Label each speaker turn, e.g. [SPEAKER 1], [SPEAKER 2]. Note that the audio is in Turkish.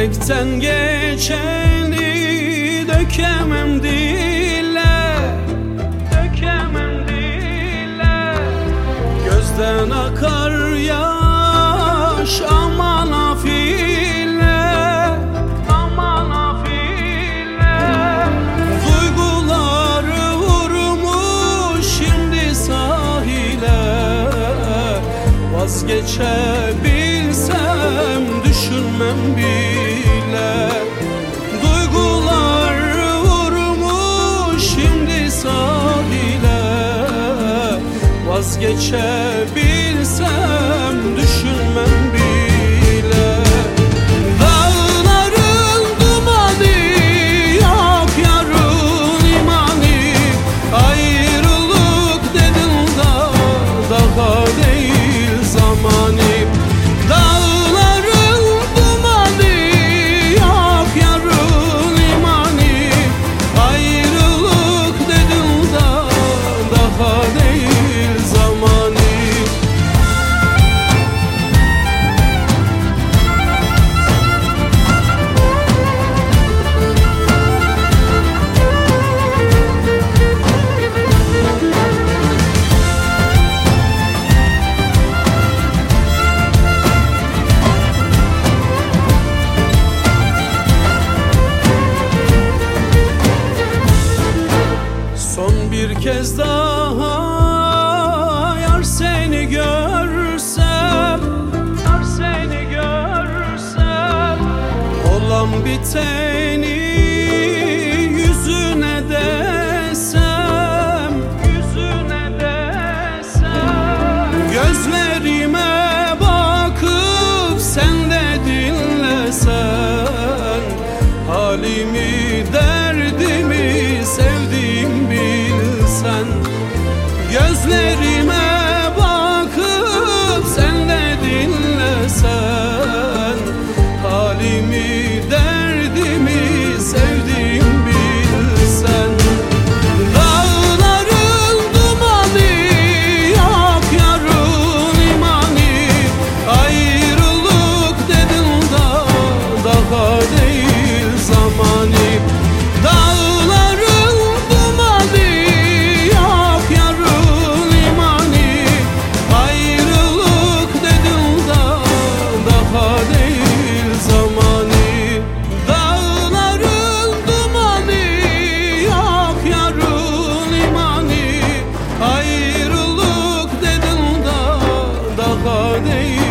[SPEAKER 1] Yürekten geçeni dökemem dile, dökemem dile. Gözden akar yaş aman afile, aman afile. Duyguları vurmuş şimdi sahile. Vazgeçebilsem düşünmem bile. Duygular vurmuş şimdi sahile. Vazgeçebilsem düşünmem bile. Dağların dumanı yok yarın imani. Ayrılık dedin daha değil zamanı. Bir kez daha yar seni görsem, yar seni görsem, olan biteni yüzüne desem, yüzüne desem. Gözlerime bakıp sen de dinlesen, halimi derdimi sevdiğim bilsen. Gözlerime bakıp sen de dinlesen, halimi derdimi sevdiğim bilsen. Dağların dumanı yok yarın imani. Ayrılık dedin daha değil zamanı. Dağların dumanı yok yarın imani. Ayrılık dedin daha değil zamanı. Dağların dumanı yok yarın imani. Ayrılık dedin daha değil